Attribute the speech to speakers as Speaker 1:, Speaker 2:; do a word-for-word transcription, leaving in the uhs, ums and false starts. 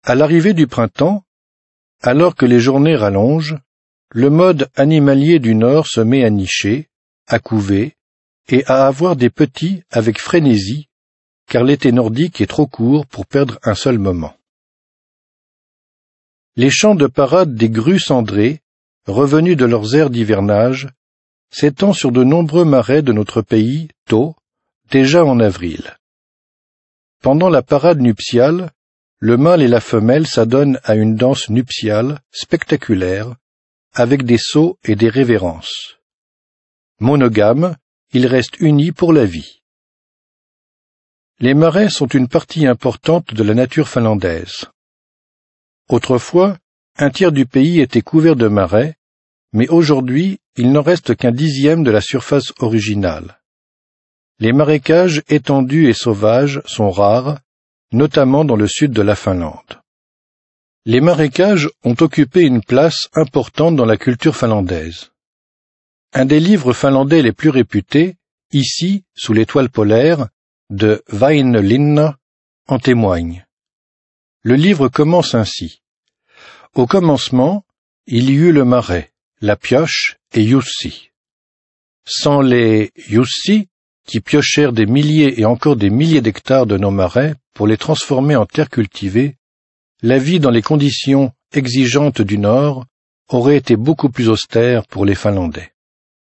Speaker 1: À l'arrivée du printemps, alors que les journées rallongent, le mode animalier du Nord se met à nicher, à couver et à avoir des petits avec frénésie, car l'été nordique est trop court pour perdre un seul moment. Les champs de parade des grues cendrées, revenus de leurs aires d'hivernage, s'étendent sur de nombreux marais de notre pays tôt, déjà en avril. Pendant la parade nuptiale, le mâle et la femelle s'adonnent à une danse nuptiale spectaculaire, avec des sauts et des révérences. Monogames, ils restent unis pour la vie. Les marais sont une partie importante de la nature finlandaise. Autrefois, un tiers du pays était couvert de marais, mais aujourd'hui, il n'en reste qu'un dixième de la surface originale. Les marécages étendus et sauvages sont rares, notamment dans le sud de la Finlande. Les marécages ont occupé une place importante dans la culture finlandaise. Un des livres finlandais les plus réputés, Ici, sous l'étoile polaire, de Väinö-Linna, en témoigne. Le livre commence ainsi. Au commencement, il y eut le marais, la pioche et Jussi. Sans les Jussi, qui piochèrent des milliers et encore des milliers d'hectares de nos marais pour les transformer en terres cultivées, la vie dans les conditions exigeantes du Nord aurait été beaucoup plus austère pour les Finlandais.